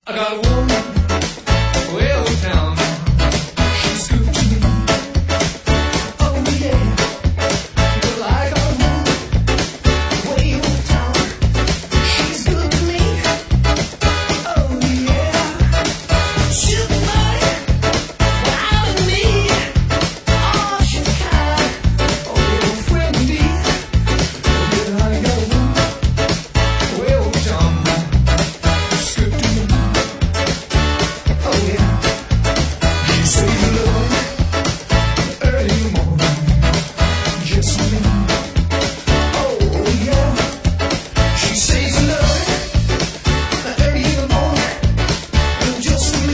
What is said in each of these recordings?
I got a woman way over town. She's good to me. Oh yeah. Well, I got a woman way over town. She's good to me. Oh yeah. She's mine. Well, I'm in me. Oh, she's kind. Oh, little friend indeed. Yeah, I got a woman way over town. She's good to me. Oh yeah, she says love early in the morning, just me. Oh yeah, she says love early in the morning, just me.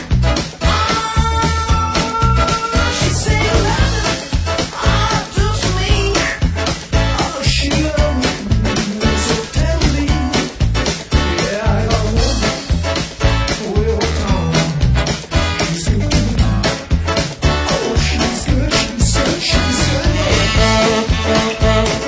She says love, just me. Oh, she loves me so tenderly. Yeah, I got a woman way over town. She's good to me. Oh, she's good, she's good, she's good, yeah.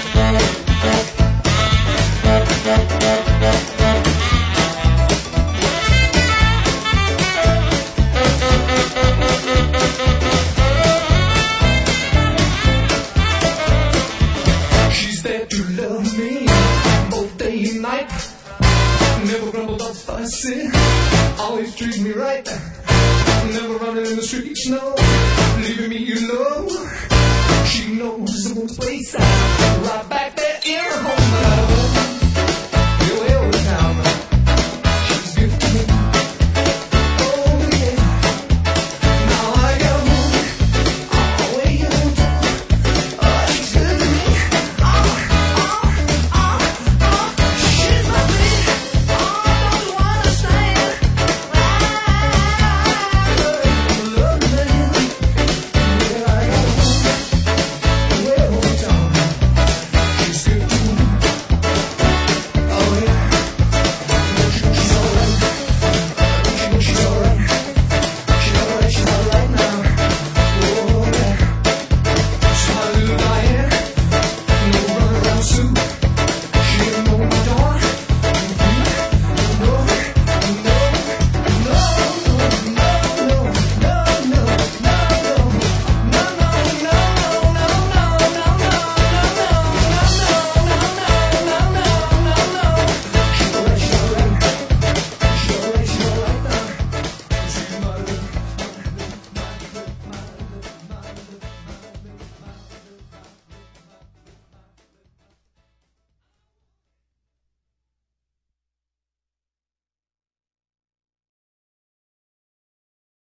She's there to love me both day and night. Never grumbled or fussy, always treats me right. Never running in the streets, no, leaving me alone. She knows the place right back.